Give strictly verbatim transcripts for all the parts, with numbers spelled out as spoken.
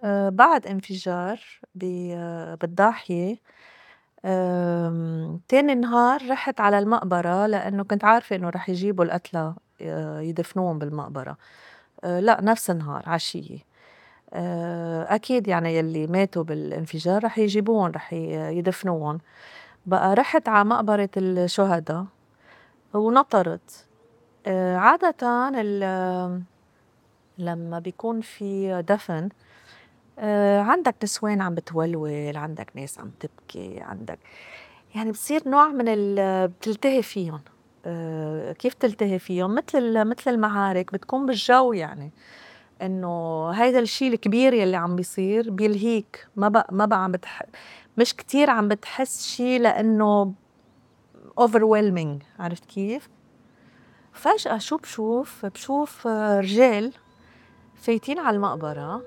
آآ بعد انفجار ب بالضاحية. آمم تاني نهار رِحت على المقبرة لإنّه كنت عارفة إنه رح يجيبوا القتلى ي يدفنون بالمقبرة. آآ لأ نفس النهار عشيّة. آآ أكيد يعني يلّي ماتوا بالانفجار رح يجيبون رح ي يدفنون. بقى رِحت عا مقبرة الشُهدا ونطرت. آآ عادةً ال لمّا بيكون في دفن آآ عندك نسوان عم بتولول، عندك ناس عم تبكي، عندك يعني بصير نوع من ال بتلتهي فيُن. آآ كيف تلتهي فيُن؟ متل ال متل المعارك بتكون بالجو يعني، إنه هيدا الشي الكبير يلّي عم بيصير بيلهيك ما بق ما بقى عم بتح مش كتير عم بتحس شي لإنه overwhelming عرفت كيف؟ فجأة شو بشوف؟ بشوف رجال فايتين على المقبرة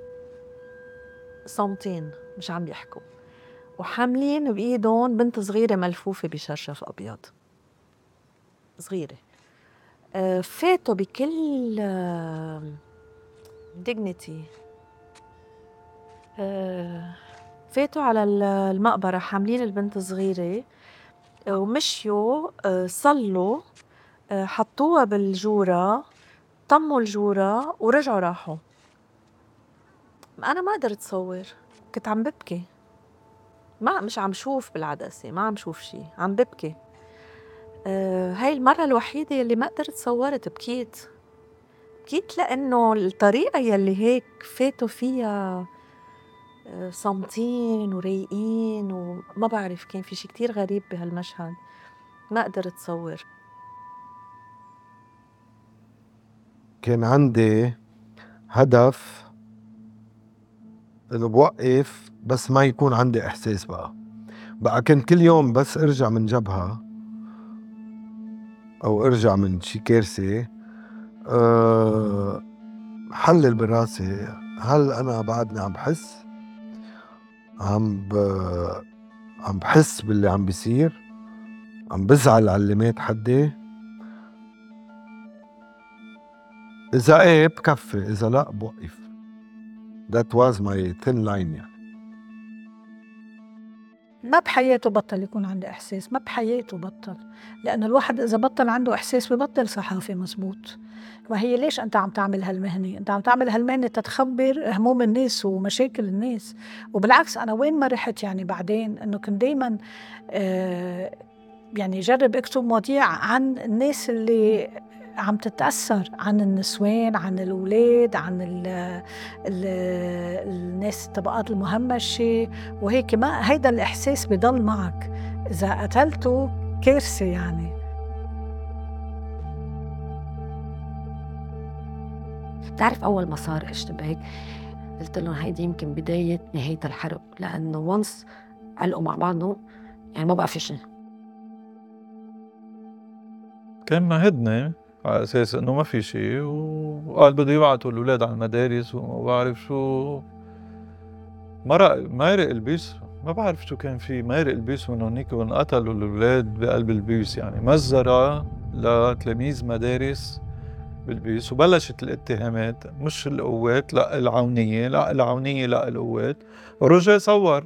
صامتين مش عم بيحكوا، وحاملين بإيدُن بنت صغيرة ملفوفة بشرشف أبيض، صغيرة. آآ فاتوا بكل dignity. آآ فاتوا على ال المقبرة حاملين البنت الصغيرة ومشيوا آآ صلّوا آآ حطّوها بالجورة، طمّوا الجورة ورجعوا راحوا. أنا ما قدرت صوّر، كنت عم ببكي. ما مش عم شوف بالعدسة، ما عم شوف شي، عم ببكي. آآ هاي المرّة الوحيدة يلّي ما قدرت صوّرت بكيت. بكيت لإنّه الطريقة يلّي هيك فاتوا فيها آآ صامتين ورايقين وما بعرف كان في شي كتير غريب بهالمشهد، ما قدرت صوّر. كان عندي هدف إنه بوقّف بس ما يكون عندي إحساس بقى. بقى كنت كل يوم بس أرجع من جبهة أو أرجع من شي كارثة أه حلّل براسي هل أنا بعدني عم بحس عم ب عم بحس باللي عم بيصير، عم بزعل على اللي مات حدي. إذا إيه بكفّي، إذا لأ بوقّف. That was my thin line يعني. ما بحياته بطّل يكون عنده إحساس، ما بحياته بطّل، لإنه الواحد إذا بطّل عنده إحساس ببطّل صحافي مزبوط. وهي ليش أنت عم تعمل هالمهنة؟ أنت عم تعمل هالمهنة تتخبّر هموم الناس ومشاكل الناس. وبالعكس أنا وين ما رحت يعني بعدين إنه كنت دايمًا آآ يعني جرّب اكتب مواضيع عن الناس اللي عم تتأثّر، عن النسوان، عن الولاد، عن ال ال الناس الطبقات المهمشة وهيك. ما هيدا الإحساس بضل معك، إذا قتلته كارثة يعني. بتعرف أول ما صار اشتباك قلت لهم هيدي يمكن بداية نهاية الحرب، لأنه وانس علقوا مع بعضهم يعني ما بقى في شي. كان مهدني على أساس إنه ما في شي وقال بده يبعتوا الأولاد على المدارس وما بعرف شو. مرق مارق البيس ما بعرف شو كان في مارق البيس من هونيك وانقتلوا الأولاد بقلب البيس، يعني مزرعة لتلاميذ مدارس بالبيس. وبلشت الاتهامات مش القوات لا العونية لا العونية لا القوات. ورجع صور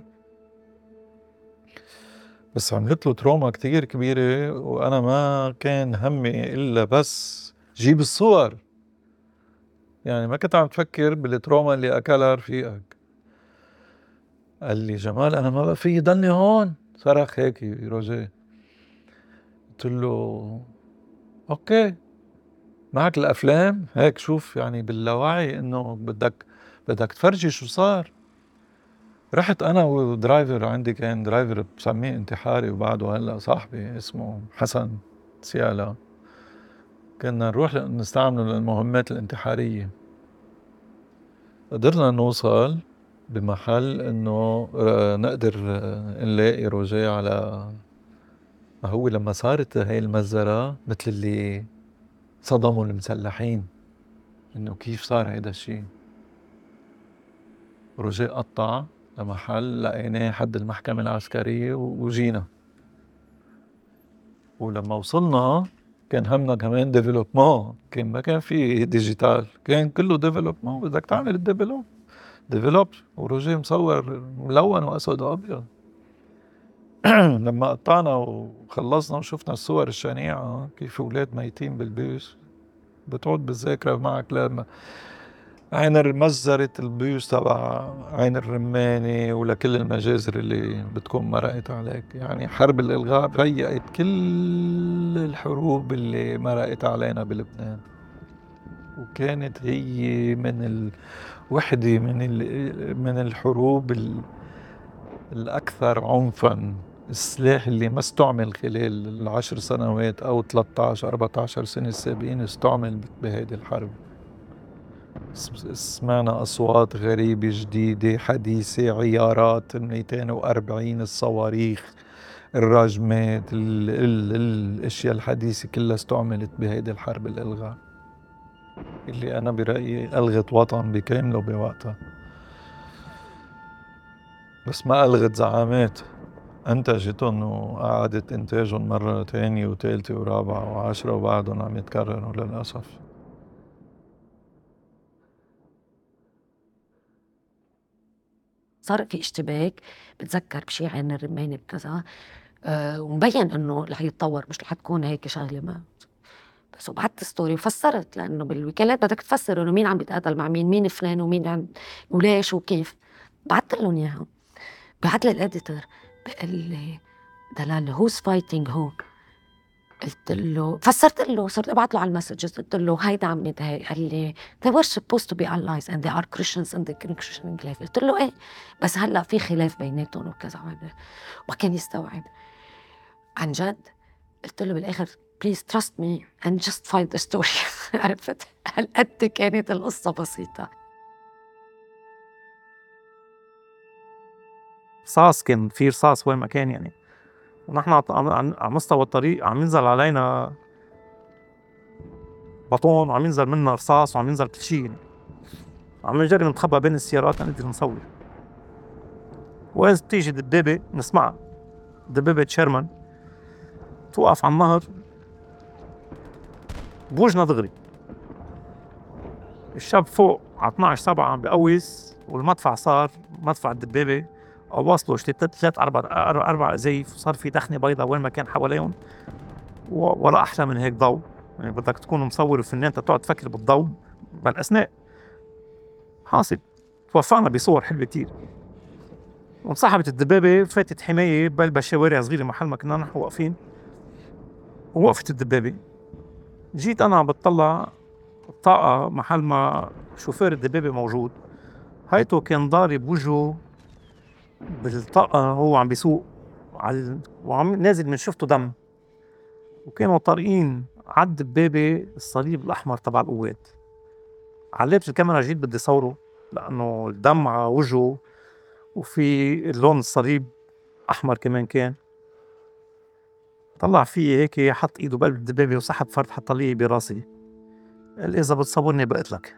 بس عملت له تروما كتير كبيرة وأنا ما كان همي إلا بس جيب الصور، يعني ما كنت عم تفكر بالتروما اللي أكلها رفيقك. قال لي جمال أنا ما بقى في ضلني هون، صرخ هيك روجيه. قلت له أوكي معك الأفلام هيك شوف يعني باللاوعي إنه بدك بدك تفرجي شو صار. رحت أنا ودرايفر عندي كان درايفر بسميه انتحاري وبعده هلأ صاحبي اسمه حسن سيالا، كنا نروح نستعمله للمهمات الانتحارية. قدرنا نوصل بمحل إنه نقدر نلاقي روجيه على ما هو لما صارت هاي المزرعة مثل اللي صدموا المسلحين إنه كيف صار هيدا الشي. روجيه قطع لمحل لقيناه حد المحكمة العسكرية وجينا. ولما وصلنا كان همنا كمان ديفلوبمون، كان ما كان في ديجيتال، كان كله ديفلوبمون. بدك تعمل الديفلوب ديفلوب وروجيه مصور ملون وأسود وأبيض. لما قطعنا وخلصنا وشفنا الصور الشنيعة كيف أولاد ميتين بالبيوس، بتعود بالذاكرة معك لما عين مجزرة البيوس تبع عين الرماني ولكل المجازر اللي بتكون مرقت عليك. يعني حرب الإلغاء ريقت كل الحروب اللي مرقت علينا بلبنان، وكانت هي من الوحدة من من الحروب الأكثر عنفاً. السلاح اللي ما استعمل خلال العشر سنوات أو ثلاثة عشر أربعة عشر سنة السابقين استعمل بهذه الحرب. سمعنا أصوات غريبة جديدة حديثة، عيارات مئتين وأربعين، الصواريخ، الراجمات، ال ال الأشياء الحديثة كلها استعملت بهذه الحرب الإلغاء اللي أنا برأيي ألغت وطن بكامله بوقتها، بس ما ألغت زعامات أنتجتهم وقعدت إنتاجهم مرة تانية وثالثة ورابعة وعشرة وبعدهم عم يتكرروا للأسف. صار في اشتباك، بتذكر بشي عين الرماني بكذا، أه ومبين انه رح يتطور، مش رح تكون هيك شغله ما. بس وبعت ستوري وفسرت، لانه بالوكالات بدك تفسر انه مين عم بيتقاتل مع مين، مين فلان ومين عم وليش وكيف. بعت لهم اياها، بعت لي الاديتور بقول لي دلال هوز فايتنج هو. قلت له فسرت له، صرت ابعت له على المسجز، قلت له هيدا عم هي. قال لي they were supposed to be allies and they are Christians and they are Christian enclave. قلت له ايه بس هلا في خلاف بيناتهم وكذا، ما كان يستوعب عن جد. قلت له بالاخر please trust me and just find the story. عرفت هالقد كانت القصة بسيطة. رصاص، كان في رصاص وين ما كان يعني، ونحن على مستوى الطريق عم ينزل علينا بطون وعم ينزل منا رصاص وعم ينزل كل شيء يعني. عم نجرب نتخبى بين السيارات نقدر نصور. وإذ بتيجي دبابة نسمعها، دبابة شيرمان توقف على النهر بوجنا دغري. الشاب فوق على اثنعش سبعة عم بقويس، والمدفع صار مدفع الدبابة أواصلوا اشتتت ثلاث أربع أربع أزايف، وصار في دخنة بيضة وين ما كان حواليهم، ولا أحلى من هيك ضوء. يعني بدك تكون مصور وفنان تقعد تفكر بالضوء بالأثناء. حاصل توفقنا بصور حلوة كتير. وانسحبت الدبابة، فاتت حماية بقلب شوارع صغيرة محل ما كنا نحن واقفين، ووقفت الدبابة. جيت أنا بتطلع الطاقة محل ما شوفير الدبابة موجود، هايتو كان ضارب وجهه بالطاقة، هو عم بيسوق على وعم نازل من شفته دم، وكانوا طارقين على الدبابة الصليب الأحمر تبع القوات. علقت الكاميرا، جيت بدي صوره لأنه الدم على وجهه وفي اللون الصليب أحمر كمان كان. طلع فيه هيك، حط إيده بقلب الدبابة وسحب فرد حط لي براسي، قال إذا بتصورني بقتلك.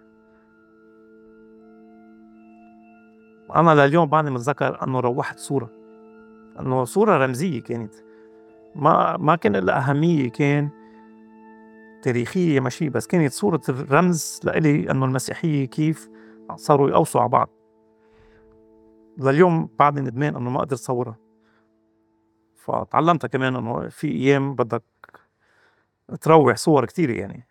أنا لليوم بعدني متذكر أنه روحت صورة، أنه صورة رمزية كانت، ما ما كان لها أهمية، كان تاريخية ماشي، بس كانت صورة الرمز لإلي أنه المسيحية كيف صاروا يقوصوا على بعض. لليوم بعدني ندمان أنه ما قدرت صورها. فتعلمتها كمان أنه في أيام بدك تروح صور كتير يعني.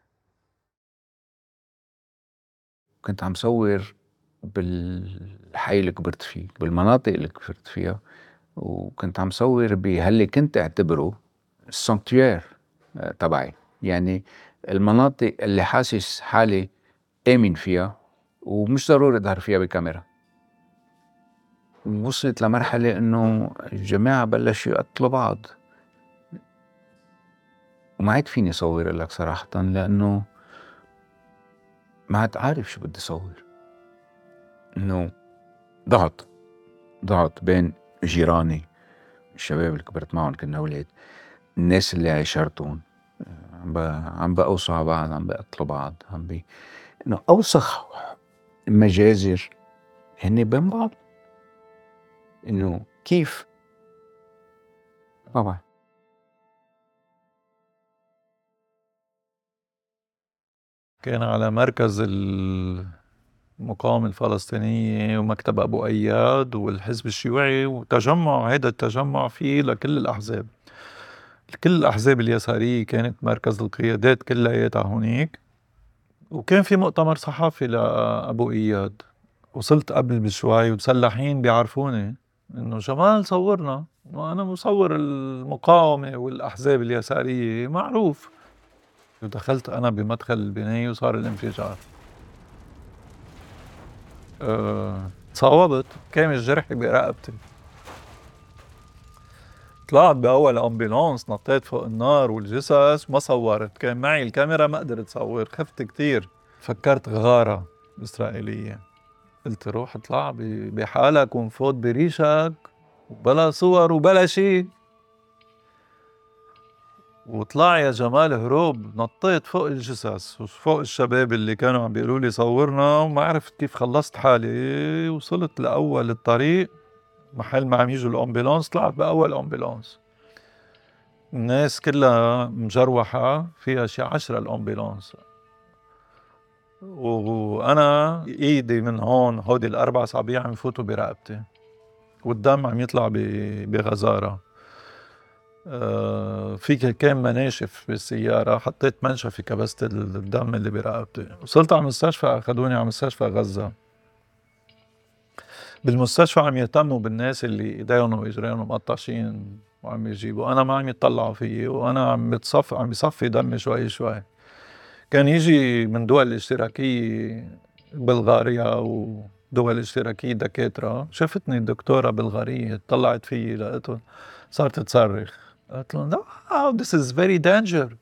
كنت عم صور بالحي اللي كبرت فيه، بالمناطق اللي كبرت فيها، وكنت عم صور بهاللي كنت اعتبره السانكتوير تبعي، يعني المناطق اللي حاسس حالي آمن فيها ومش ضروري اظهر فيها بكاميرا. وصلت لمرحلة انه الجماعة بلشوا يقتلوا بعض، وما عاد فيني صور لك صراحة، لانه ما عاد عارف شو بدي صور. انه ضغط ضغط بين جيراني، الشباب اللي كبرت معهم كنا أولاد، الناس اللي عشرتهم عم عم بقوصوا على بعض، عم بقتلوا بعض، عم بي انه اوسخ مجازر هن بين بعض. انه كيف طبعا كان على مركز المقاومة الفلسطينية ومكتب أبو أياد والحزب الشيوعي وتجمع. هيدا التجمع فيه لكل الأحزاب، كل الأحزاب اليسارية كانت مركز القيادات كلياتها هونيك. وكان في مؤتمر صحفي لأبو إياد، وصلت قبل بشوي ومسلحين بيعرفوني إنه جمال صورنا، وأنا مصور المقاومة والأحزاب اليسارية معروف. ودخلت أنا بمدخل البناية وصار الانفجار. أه تصاوبت، كامل جرحي برقبتي. طلعت بأول أمبولانس، نطيت فوق النار والجثث، ما صورت. كان معي الكاميرا ما قدرت صور، خفت كتير. فكرت غارة إسرائيلية، قلت روح اطلع بحالك ونفوت بريشك وبلا صور وبلا شي. وطلع يا جمال هروب. نطيت فوق الجثث وفوق الشباب اللي كانوا عم بيقولوا لي صورنا، وما عرفت كيف خلصت حالي. وصلت لأول الطريق محل ما عم يجوا الأمبولانس، طلعت بأول أمبولانس. الناس كلها مجروحة، فيها شي عشرة الأمبولانس، وأنا إيدي من هون هودي الأربع أصابع عم يفوتوا برقبتي، والدم عم يطلع بغزارة. أه فيك كان مناشف بالسيارة، حطيت منشفة كبست الدم اللي برقبتي. وصلت على المستشفى، أخذوني على مستشفى غزة. بالمستشفى عم يهتموا بالناس اللي ايديهم واجريهم مقطعشين وعم يجيبوا. انا ما عم يطلعوا فيي، وانا عم بتصف عم يصفي دمي شوي شوي. كان يجي من دول الاشتراكية، بلغاريا ودول الاشتراكية دكاترة. شفتني الدكتورة بلغارية، طلعت فيي، لقيتهم صارت تصرخ. قلت لهم no, this is very danger.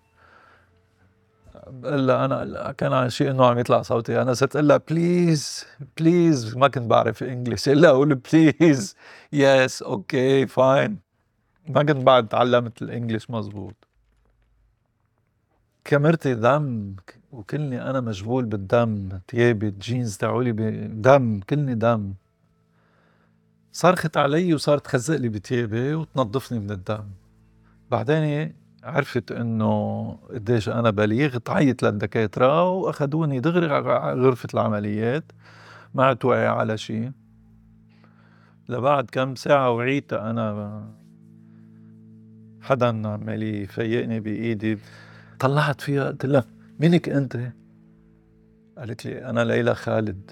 إلا أنا كان عن شيء إنه عم يطلع صوتي. أنا صرت إلا بليز بليز، ما كنت بعرف إنجليش، إلا أقول بليز يس أوكي فاين. ما كنت بعد تعلمت الإنجليش مزبوط. كاميرتي دم، وكلني أنا مجبول بالدم. تيابي الجينز تاعولي بدم، كلني دم. صرخت علي وصارت تخزق لي بتيابي وتنظفني من الدم. بعدين عرفت انه قديش انا بليغ، تعيط للدكاتره واخذوني دغري غرفه العمليات. ما عدت واعي على شيء. لبعد كم ساعه وعيت انا، حدا عمال يفيقني بايدي. طلعت فيها قلت لها مينك انت؟ قالت لي انا ليلى خالد.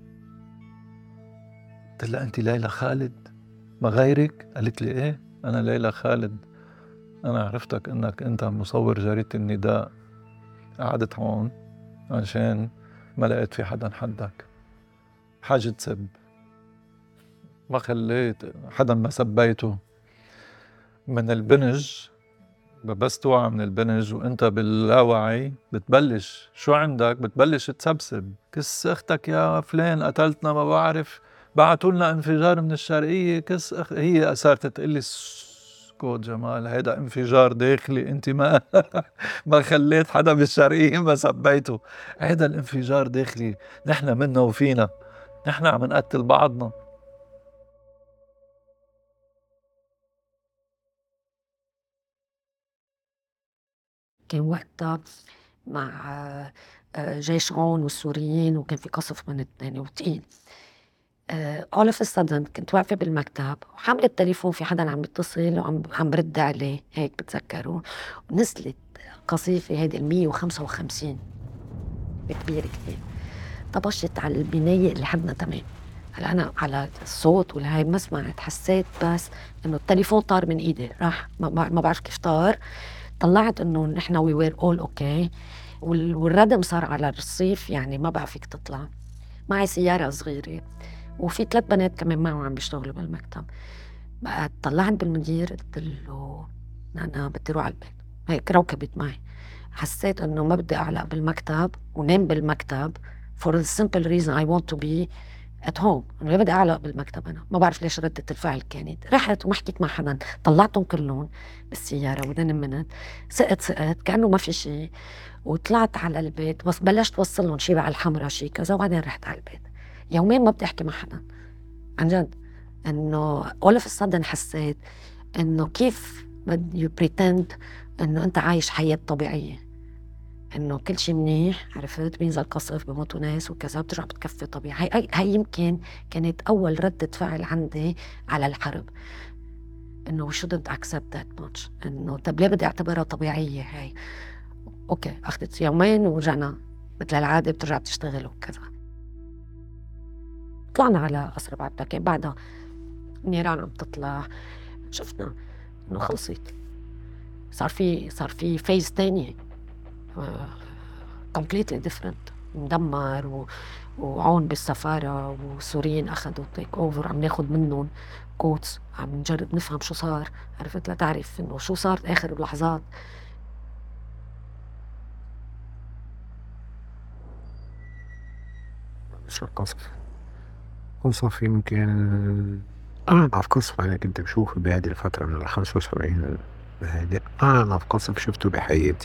قلت لها انت ليلى خالد ما غيرك؟ قالت لي ايه انا ليلى خالد. أنا عرفتك إنك أنت مصور جريدة النداء. قعدت هون عشان ما لقيت في حدا حدك. حاجة تسب، ما خليت حدا ما سبيته. من البنج، بس توعى من البنج وأنت باللاوعي بتبلش شو عندك؟ بتبلش تسبسب. كس أختك يا فلان، قتلتنا ما بعرف، بعتولنا انفجار من الشرقية، كس أخ... هي أسارت تقلي اسكت جمال، هيدا انفجار داخلي، انت ما ما خليت حدا بالشرقية ما سبيته. هيدا الانفجار داخلي، نحن منا وفينا، نحن عم نقتل بعضنا. كان وقتها مع جيش عون والسوريين، وكان في قصف من الثاني وتقيل. all of a sudden كنت واقفة بالمكتب وحاملة التليفون، في حدا عم يتصل وعم عم برد عليه هيك بتذكروا. ونزلت قصيفة هيدي المية وخمسة وخمسين كبيرة كتير، طبشت على البناية اللي حدنا تمام. هلا أنا على الصوت والهاي ما سمعت، حسيت بس إنه التليفون طار من إيدي، راح ما, ما بعرف كيف طار. طلعت إنه نحنا we were all okay، والردم صار على الرصيف، يعني ما بقى فيك تطلع. معي سيارة صغيرة وفي ثلاث بنات كمان معه عم بيشتغلوا بالمكتب. بقى طلعت بالمدير قلت له أنا بدي روح على البيت، هيك روكبت معي. حسيت إنه ما بدي أعلق بالمكتب ونام بالمكتب for the simple reason I want to be at home. أنا بدي أعلق بالمكتب. أنا ما بعرف ليش ردة الفعل كانت. رحت وما حكيت مع حدا، طلعتهم كلهم بالسيارة ودن منت، سقت سقت كأنه ما في شيء، وطلعت على البيت. بس بلشت وصلهم شي على الحمرة شي كذا، وبعدين رحت على البيت. يومين ما بدي أحكي مع حدا عن جد. إنه all of a sudden حسيت إنه كيف you pretend إنه أنت عايش حياة طبيعية. إنه كل شي منيح، عرفت، بينزل قصف بموتوا ناس وكذا، بترجع بتكفي طبيعي. هاي هاي هاي يمكن كانت أول ردة فعل عندي على الحرب، إنه we shouldn't accept that much. إنه طب ليه بدي أعتبرها طبيعية هاي؟ أوكي، أخذت يومين ورجعنا مثل العادة، بترجع بتشتغل وكذا. طلعنا على قصر بعبدة، بعدها النيران عم تطلع، شفنا إنه خلصت، صار في صار في فيز تانية completely different، مدمر و... وعون بالسفارة والسوريين أخذوا تيك أوفر، عم ناخد منهم كوتس، عم نجرب نفهم شو صار، عرفت، لا تعرف إنه شو صار آخر اللحظات. شو القصف؟ قصف يمكن أعنف قصف أنا كنت بشوفه بهذه الفترة من الخمسة وسبعين لهذه، أعنف قصف شفته بحياتي.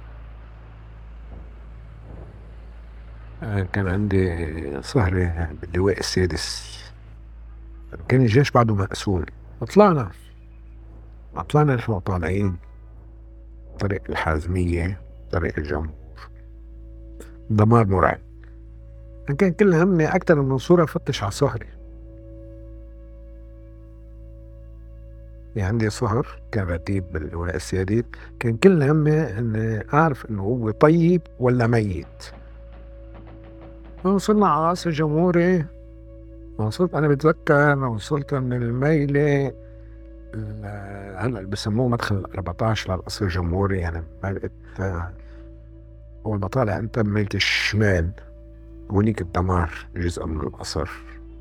كان عندي سهرة باللواء السادس، كان الجيش بعده مقسوم، طلعنا طلعنا شو طالعين طريق الحازمية، طريق الجمهور، دمار مرعب. كان كل همي أكتر من صورة فتش على سهري. يعني عندي سهر كرتيب باللواء السادس، كان كل همي إني أعرف إنه هو طيب ولا ميت. وصلنا على قصر الجمهوري، وصلت أنا بتذكر وصلت من الميلة، هلا بسموه مدخل الأربعتاش للقصر الجمهوري، يعني بقيت أول ما طالع أنت بميلة الشمال، ونيك الدمار جزء من القصر.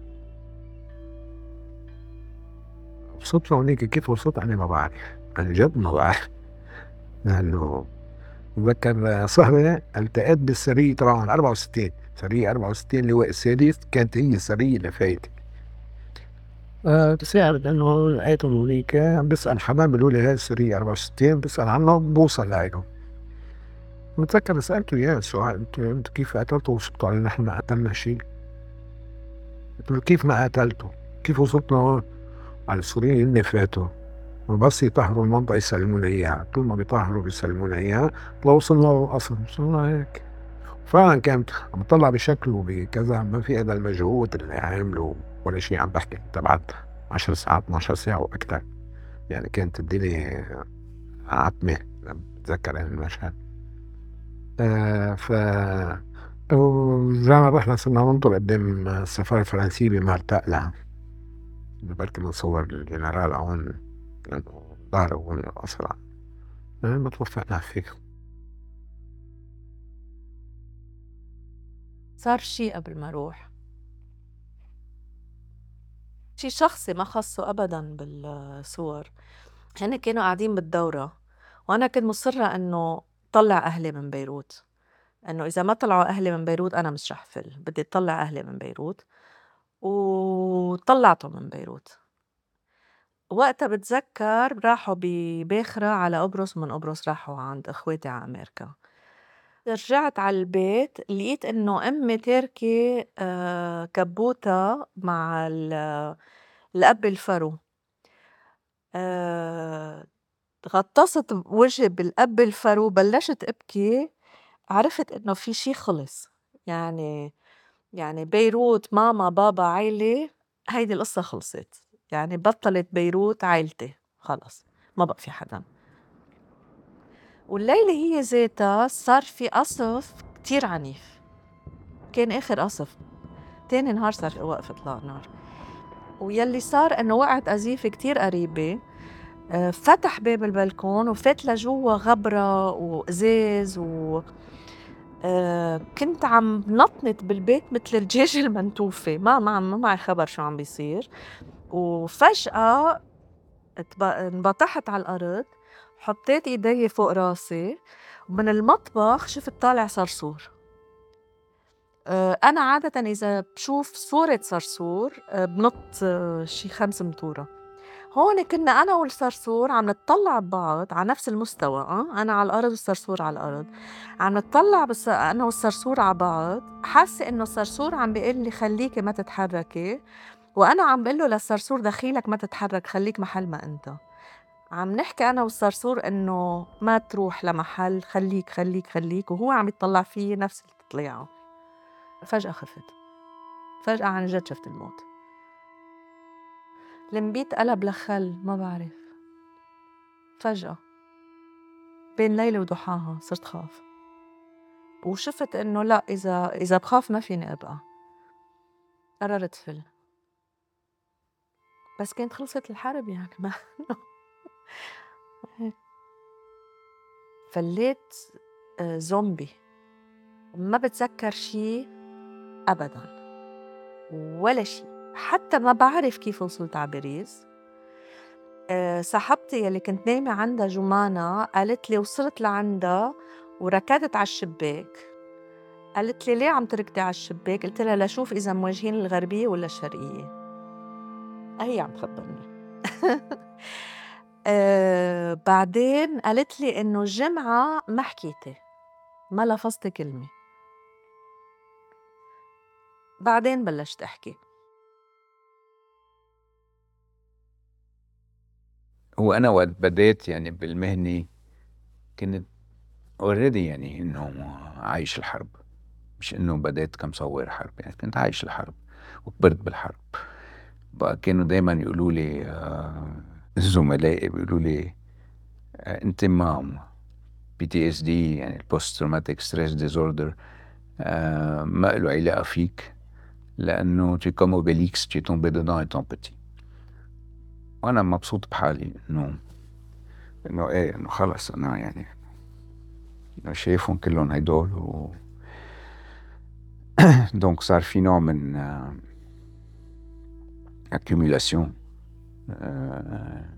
وصلت لهونيك، كيف وصلت أنا ما بعرف، أنا جد ما بعرف. لأنه بتذكر سهرة التقيت بالسرية طبعا أربعة وستين، سرية أربعة وستين لواء السادس، كانت هي السرية اللي فايتة. أه تساعد إنه لقيتهم هونيك، عم بسأل حمام، بيقولوا لي هاي السرية أربعة وستين، بسأل عنهم بوصل لهم. بتذكر سألته إياه السؤال، أنت أنت كيف قتلته وصلتوا على نحن ما قتلنا شيء؟ قلت له كيف ما قتلته؟ كيف وصلتنا على السوريين اللي فاتوا؟ وبس يطهروا المنطقة يسلمونا إياها، طول ما بيطهروا بيسلمونا إياها، لو وصلنا للقصر وصلنا هيك. فعلا كانت عم بطلع بشكله وبكذا، ما في هذا المجهود اللي عامله ولا شيء. عم بحكي تبعت عشر ساعات اثناشر ساعة وأكثر، يعني كانت الدنيا عتمة لما بتذكر هذا المشهد. آه ف ورجعنا رحنا صرنا ننطر قدام السفارة الفرنسية بمرتقلة، بركي بنصور الجنرال هون لأنه ظهروا هون القصر، ما توفقنا فيه. صار شي قبل ما أروح، شي شخصي ما خصه أبداً بالصور. هن كانوا قاعدين بالدورة، وأنا كنت مصرة إنه طلع أهلي من بيروت، إنه إذا ما طلعوا أهلي من بيروت أنا مش رح فل، بدي أطلع أهلي من بيروت. وطلعتهم من بيروت. وقتها بتذكر راحوا بباخرة على قبرص، ومن قبرص راحوا عند إخواتي على أمريكا. رجعت على البيت لقيت إنه أمي تاركة آه كبوتة مع الأب الفرو. آه غطست وجهي بالأب الفرو، بلشت أبكي. عرفت إنه في شي خلص، يعني يعني بيروت ماما بابا عيلة، هيدي القصة خلصت، يعني بطلت بيروت عيلتي خلص، ما بقى في حدا. والليلة هي ذاتها صار في قصف كتير عنيف، كان آخر قصف، تاني نهار صار في وقف إطلاق نار. ويلي صار إنه وقعت قذيفة كتير قريبة، فتح باب البلكون وفات لجوا غبرة وإزاز و آه كنت عم نطنت بالبيت مثل الدجاج المنتوفة، ما ما ما معي خبر شو عم بيصير. وفجأة انبطحت على الأرض، حطيت إيدي فوق راسي، ومن المطبخ شفت طالع صرصور. آه أنا عادة إذا بشوف صورة صرصور آه بنط آه شي خمس مطورة. هون كنا أنا والصرصور عم نتطلع ببعض على نفس المستوى، أه؟ أنا على الأرض والصرصور على الأرض، عم نتطلع بس أنا والصرصور على بعض. حاسة إنه الصرصور عم بيقول لي خليكي ما تتحركي، وأنا عم بقول له للصرصور دخيلك ما تتحرك، خليك محل ما أنت. عم نحكي أنا والصرصور إنه ما تروح لمحل، خليك خليك خليك، وهو عم يطلع فيه نفس التطليعه. فجأة خفت، فجأة عن جد شفت الموت. المبيت قلب لخل، ما بعرف، فجأة بين ليلة وضحاها صرت خاف، وشفت إنه لا، إذا إذا بخاف ما فيني أبقى. قررت فل، بس كانت خلصت الحرب يعني ما فليت زومبي، ما بتذكر شي أبداً ولا شي، حتى ما بعرف كيف وصلت على باريس. أه صاحبتي يلي كنت نايمة عندها جمانة قالت لي وصلت لعندها وركضت على الشباك. قالت لي ليه عم تركضي على الشباك؟ قلت لها لشوف إذا موجهين الغربية ولا الشرقية. هي عم تخبرني. أه بعدين قالت لي إنه الجمعة ما حكيتي، ما لفظت كلمة. بعدين بلشت أحكي. هو أنا وقت بديت يعني بالمهنة كنت already يعني إنه عايش الحرب، مش إنه بديت كمصور حرب، يعني كنت عايش الحرب وكبرت بالحرب. بقى كانوا دايما يقولوا لي آه زملائي بيقولوا لي آه أنت ما بي تي اس دي يعني البوست تروماتيك ستريس ديزوردر آه ما له علاقة فيك، لأنه tu es comme Obélix, tu es tombé dedans étant petit. وأنا مبسوط بحالي إنه إنه إيه إنه خلص أنا يعني إنه شايفهم كلهم هيدول و دونك صار في نوع من آه accumulation آه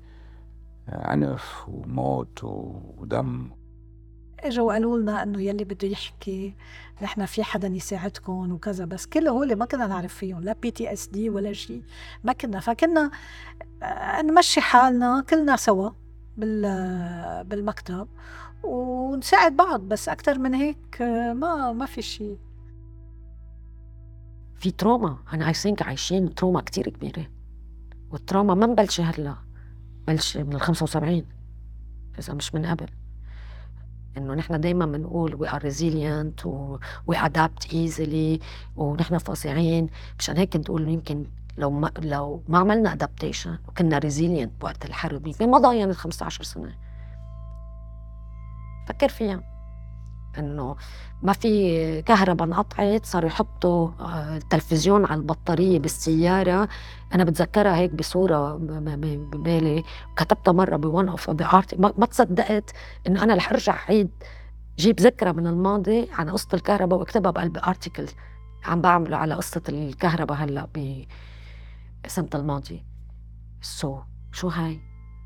عنف وموت ودم. اجوا وقالوا لنا انه يلي بده يحكي نحن في حدا يساعدكم وكذا، بس كله هول ما كنا نعرف فيهم لا بي تي اس دي ولا شيء، ما كنا، فكنا نمشي حالنا كلنا سوا بالمكتب ونساعد بعض، بس اكثر من هيك ما ما في شيء. في تروما، أنا I think عايشين تروما كتير كبيرة، والتروما ما مبلشة هلا، بلش من الخمسة وسبعين إذا مش من قبل. إنه نحن دايما بنقول we are resilient و we adapt easily ونحن فظيعين، مشان هيك كنت أقول يمكن لو ما لو ما عملنا adaptation وكنا resilient وقت الحرب يمكن ما ضايعنا خمسة عشر سنة. فكر فيها إنه ما في كهرباء انقطعت، صاروا يحطوا التلفزيون على البطارية بالسيارة. أنا بتذكرها هيك بصورة ببالي، كتبتها مرة بوان أوف ذا آرت، ما تصدقت إنه أنا رح أرجع عيد جيب ذكرى من الماضي عن قصة الكهرباء واكتبها بقلب آرتيكل عم بعمله على قصة الكهرباء هلأ بسنة الماضي. سو so, شو هاي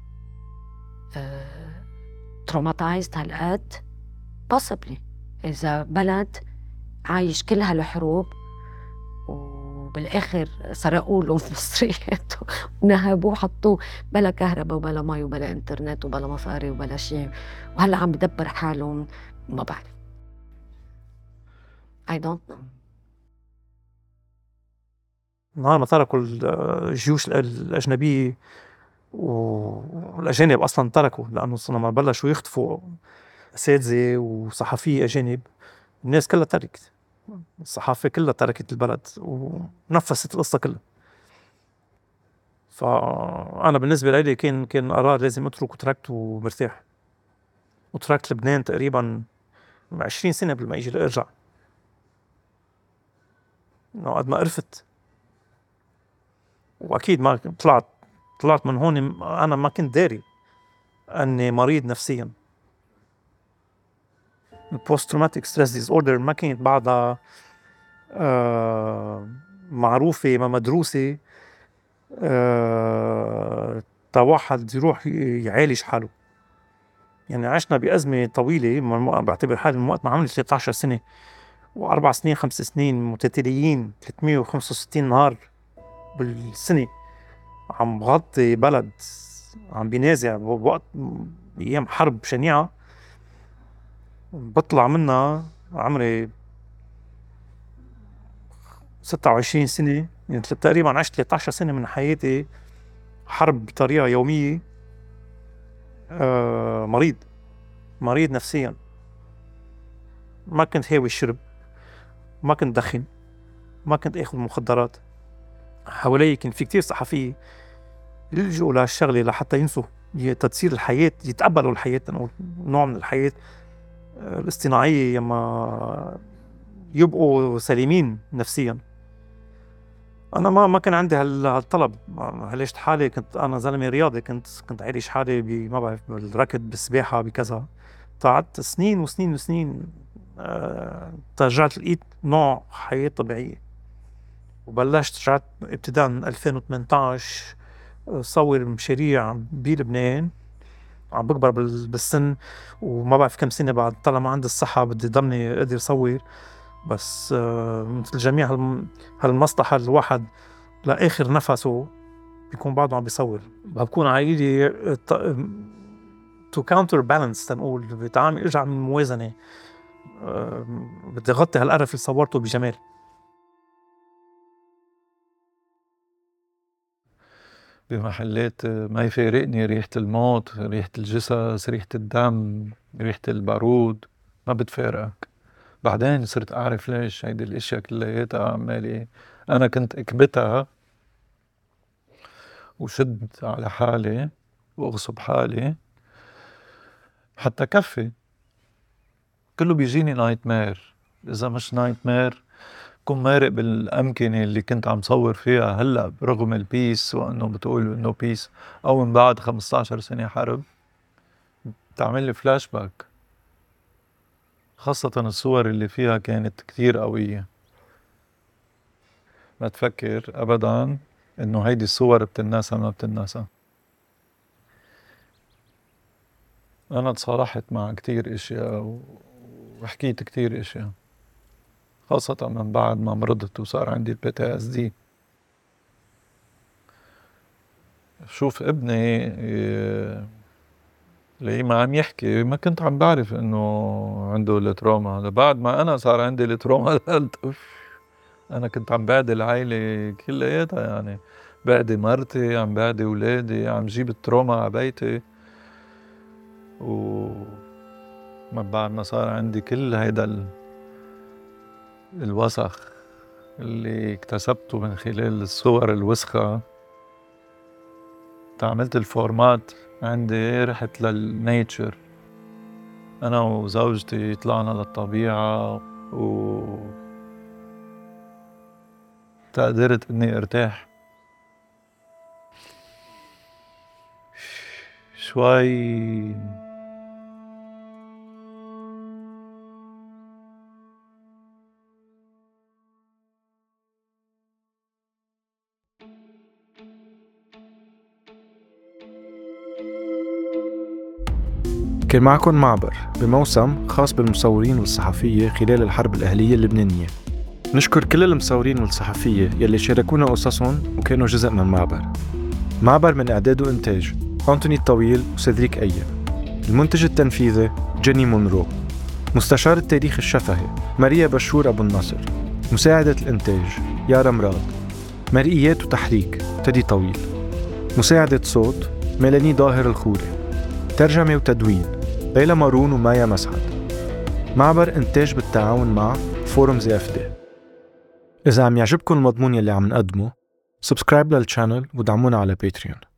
تروماتايزد هالقد possibly إذا بلد عايش كل هالحروب وبالآخر سرقوا له مصريات ونهبوه حطوه بلا كهرباء وبلا مي وبلا انترنت وبلا مصاري وبلا شيء، وهلا عم بدبر حالهم ما بعرف. I don't know. نهار ما تركوا الجيوش الأجنبية والأجانب أصلا تركوا، لأنه لما بلشوا يخطفوا أساتذة وصحفية أجانب الناس كلها تركت، الصحافة كلها تركت البلد ونفست القصة كلها. فأنا بالنسبة لي كان كان قرار لازم أترك، وتركت ومرتاح، وتركت لبنان تقريبا عشرين سنة قبل ما يجي لأرجع. قد ما قرفت، وأكيد ما طلعت طلعت من هون أنا ما كنت داري أني مريض نفسيا. البوست تروماتيك ستريس ديزوردر ما كانت بعدها آه معروفة ما مدروسة آه تا واحد يروح يعالج حاله. يعني عشنا بأزمة طويلة، بعتبر حالي من وقت ما عملت ثلاثة عشر سنة وأربع سنين خمس سنين متتاليين ثلاثمية وخمسة وستين نهار بالسنة عم بغطي بلد عم بينازع بوقت أيام حرب شنيعة، بطلع منها عمري ستة وعشرين سنة. يعني تقريبا عشت ثلاثة عشر سنة من حياتي حرب بطريقة يومية، آه مريض مريض نفسيا. ما كنت هاوي الشرب، ما كنت دخن، ما كنت اخذ مخدرات. حوالي كان في كتير صحفية يلجوا لهالشغلة لحتى ينسوا تصير الحياة، يتقبلوا الحياة، نقول نوع من الحياة الاصطناعية يما يبقوا سليمين نفسيا. أنا ما ما كان عندي هالطلب. عالجت حالي، كنت أنا زلمة رياضي، كنت كنت عايش حالي ما بعرف بالركض بالسباحة بكذا. قعدت سنين وسنين وسنين أه ترجعت لقيت نوع حياة طبيعية. وبلشت رجعت ابتداء من ألفين وثمانية عشر صور مشاريع بلبنان. عم بكبر بالسن وما بعرف كم سنة بعد طلع ما عندي الصحة بدي ضمني قدر صور. بس أه مثل جميع هالمصلحة الواحد لآخر نفسه بيكون بعده عم بيصور. بكون عايلي to counter balance تنقول بتعامل ارجع من الموازنة. أه بدي غطي هالقرف اللي صورته بجمال. بمحلات ما يفارقني ريحة الموت، ريحة الجثث، ريحة الدم، ريحة البارود، ما بتفارقك. بعدين صرت أعرف ليش هيدي الأشياء كلياتها عمالي أنا كنت أكبتها وشد على حالي وأغصب حالي حتى كفي. كله بيجيني نايت مير، إذا مش نايت مير كون مارق بالأمكنة اللي كنت عم صور فيها هلأ برغم البيس وأنه بتقول إنه بيس، أو من بعد خمسة عشر سنة حرب بتعمل لي فلاش باك. خاصة الصور اللي فيها كانت كتير قوية. ما تفكر أبداً إنه هيدي الصور بتناسى ما بتناسى. أنا تصالحت مع كتير إشياء وحكيت كتير إشياء، خاصة من بعد ما مرضت وصار عندي البي تي اس دي. شوف ابني اللي ما عم يحكي ما كنت عم بعرف إنه عنده التروما. بعد ما أنا صار عندي التروما قلت أنا كنت عم بعدي العائلة كلياتها، يعني بعدي مرتي، عم بعدي ولادي، عم جيب التروما على بيتي. وما بعد ما صار عندي كل هيدا ال... الوسخ اللي اكتسبته من خلال الصور الوسخة، تعملت الفورمات عندي، رحت للنيتشر أنا وزوجتي، طلعنا للطبيعة و قدرت إني ارتاح شوي. كان معكم معبر بموسم خاص بالمصورين والصحفية خلال الحرب الأهلية اللبنانية. نشكر كل المصورين والصحفية يلي شاركونا قصصهم وكانوا جزء من معبر. معبر من إعداد وإنتاج أنتوني الطويل وسيدريك أيام. المنتج التنفيذي جيني مونرو. مستشار التاريخ الشفهي ماريا بشور أبو النصر. مساعدة الإنتاج يارا مراد. مرئيات وتحريك تدي طويل. مساعدة صوت ميلاني ظاهر الخوري. ترجمة وتدوين ليلى مارون ومايا مسعد. معبر إنتاج بالتعاون مع فورم زي اف دي. إذا عم يعجبكم المضمون يلي عم نقدمه، سبسكرايب للشانل ودعمونا على باتريون.